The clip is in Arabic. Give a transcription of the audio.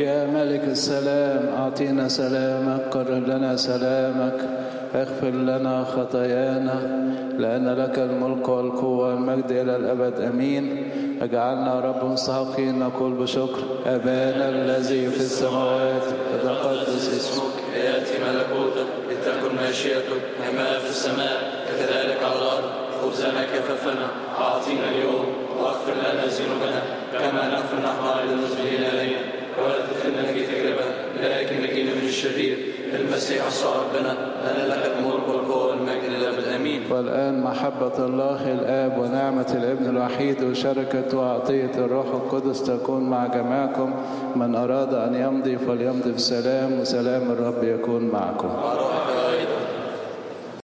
يا ملك السلام أعطينا سلامك، قرر لنا سلامك، اغفر لنا خطايانا، لأن لك الملك والقوة والمجد إلى الأبد أمين. اجعلنا رب مستحقين نقول بشكر: أبانا الذي في السماوات يتقدس اسمك، يأتي ملكوتك، لتكن مشيئتك كما في السماء كذلك على الأرض. خبزنا كفافنا أعطينا اليوم، واغفر لنا ذنوبنا كما نغفر نحن أيضا المذنبين إلينا، ولا تدخلنا في تجربة لكن نجينا من الشرير. المسيح يسوع ربنا، لأن لك الملك والقوة والمجد إلى الأبد آمين. والآن محبة الله الآب ونعمة الابن الوحيد وشركة وعطية الروح القدس تكون مع جميعكم. من أراد أن يمضي فليمضي بسلام، وسلام الرب يكون معكم.